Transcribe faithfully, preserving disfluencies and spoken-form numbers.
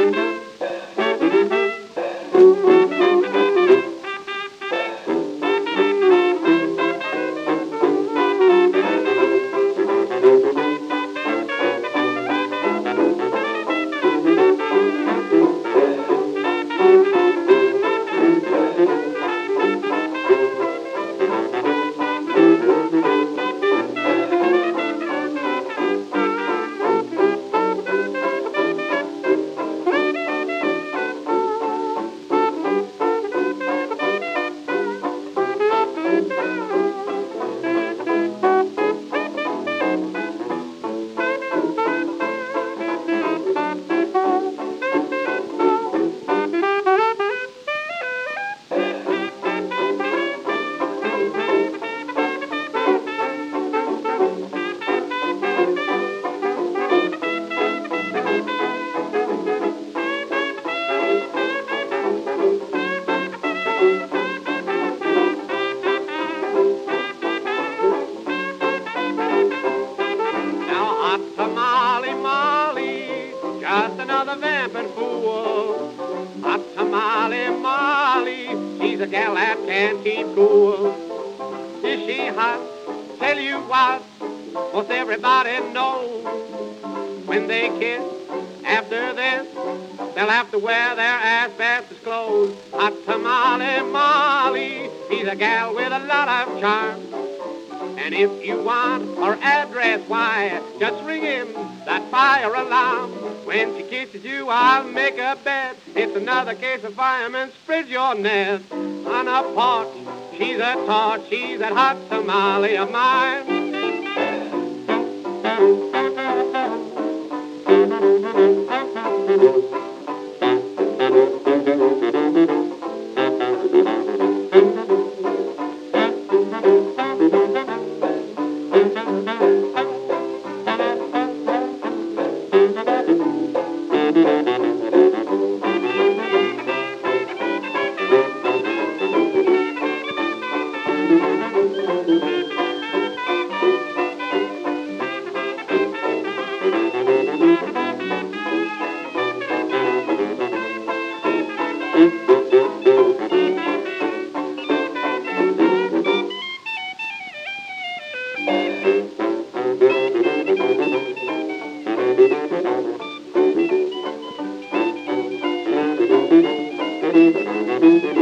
Tamale Molly, just another vamping fool. Hot tamale Molly, she's a gal that can't keep cool. Is she hot? Tell you what, most everybody knows. When they kiss, after this, they'll have to wear their asbestos clothes. Hot tamale Molly, she's a gal with a lot of charm. And if you want her address, why, just ring in that fire alarm. When she kisses you, I'll make a bet. It's another case of firemen, spread your net. On a porch, she's a torch, she's that hot tamale of mine. Thank you.